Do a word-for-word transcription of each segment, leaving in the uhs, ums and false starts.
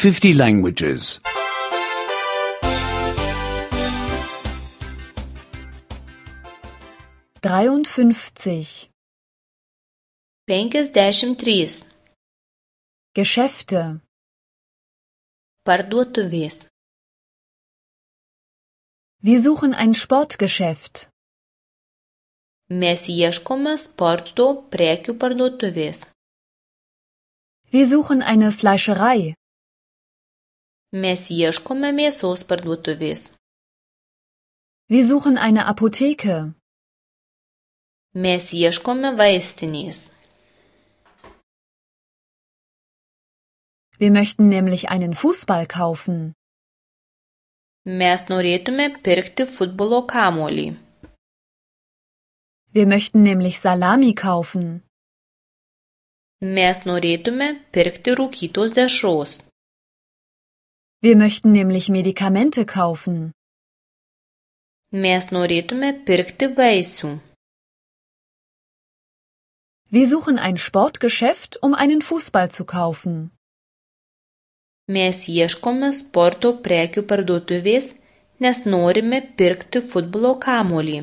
fifty languages. dreiundfünfzig. penkiasdešimt trys. Geschäfte. Parduotuvės. Wir suchen ein Sportgeschäft. Mes ieškome sporto prekių parduotuvės. Wir suchen eine Fleischerei. Mes ieškome mėsos parduotuvės. Wir suchen eine Apotheke. Mes ieškome vaistinės. Wir möchten nämlich einen Fußball kaufen. Mes norėtume pirkti futbolo kamuolį. Wir möchten nämlich Salami kaufen. Mes norėtume pirkti rūkytos dešros. Wir möchten nämlich Medikamente kaufen. Mes norėtume pirkti vaisių. Wir suchen ein Sportgeschäft, um einen Fußball zu kaufen. Mes ieškome sporto prekių parduotuvės, nes norime pirkti futbolo kamuolį.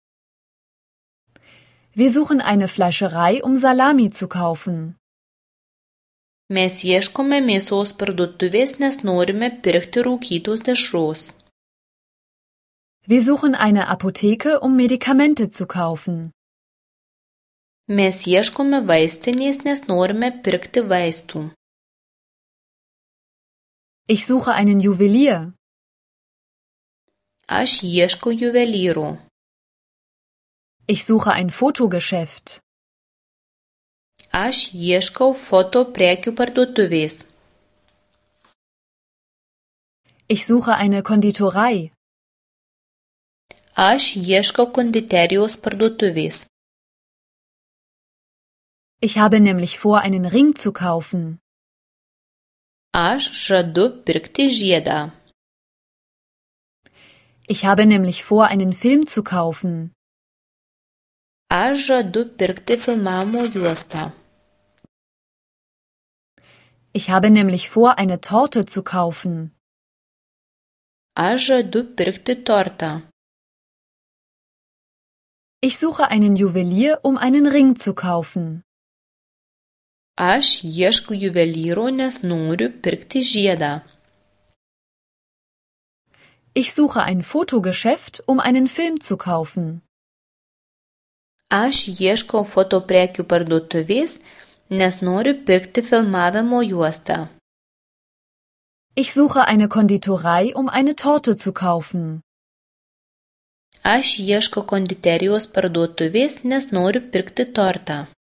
Wir suchen eine Fleischerei, um Salami zu kaufen. Mes ieškome mėsos parduotuvės, nes norime pirkti rūkytos dešros. Wir suchen eine Apotheke, um Medikamente zu kaufen. Mes ieškome vaistinės, nes norime pirkti vaistų. Ich suche einen Juwelier. Aš ieškau juvelyro. Ich suche ein Fotogeschäft. Aš ieškau foto prekių parduotuvės. Ich suche eine Konditorei. Aš ieškau konditerijos parduotuvės. Ich habe nämlich vor, einen Ring zu kaufen. Aš žadu pirkti žiedą. Ich habe nämlich vor, einen Film zu kaufen. Aš žadu pirkti filmavimo juostą. Ich habe nämlich vor, eine Torte zu kaufen. Aš žadu pirkti tortą. Ich suche einen Juwelier, um einen Ring zu kaufen. Aš ieškau juvelyro, nes noriu pirkti žiedą. Ich suche ein Fotogeschäft, um einen Film zu kaufen. Aš ieškau fotoprekių parduotuvės, nes noriu pirkti filmavimo juostą. Ich suche eine Konditorei, um eine Torte zu kaufen. Aš ieškau konditerijos parduotuvės, nes noriu pirkti tortą.